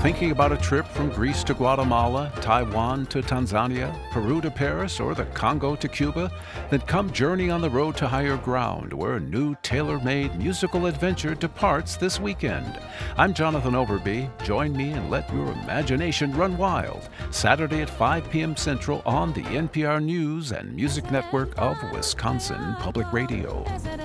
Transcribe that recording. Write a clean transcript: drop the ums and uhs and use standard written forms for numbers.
Thinking about a trip from Greece to Guatemala, Taiwan to Tanzania, Peru to Paris, or the Congo to Cuba? Then come journey on the road to higher ground, where a new tailor-made musical adventure departs this weekend. I'm Jonathan Overby. Join me and let your imagination run wild. Saturday at 5 p.m. Central on the NPR News and Music Network of Wisconsin Public Radio.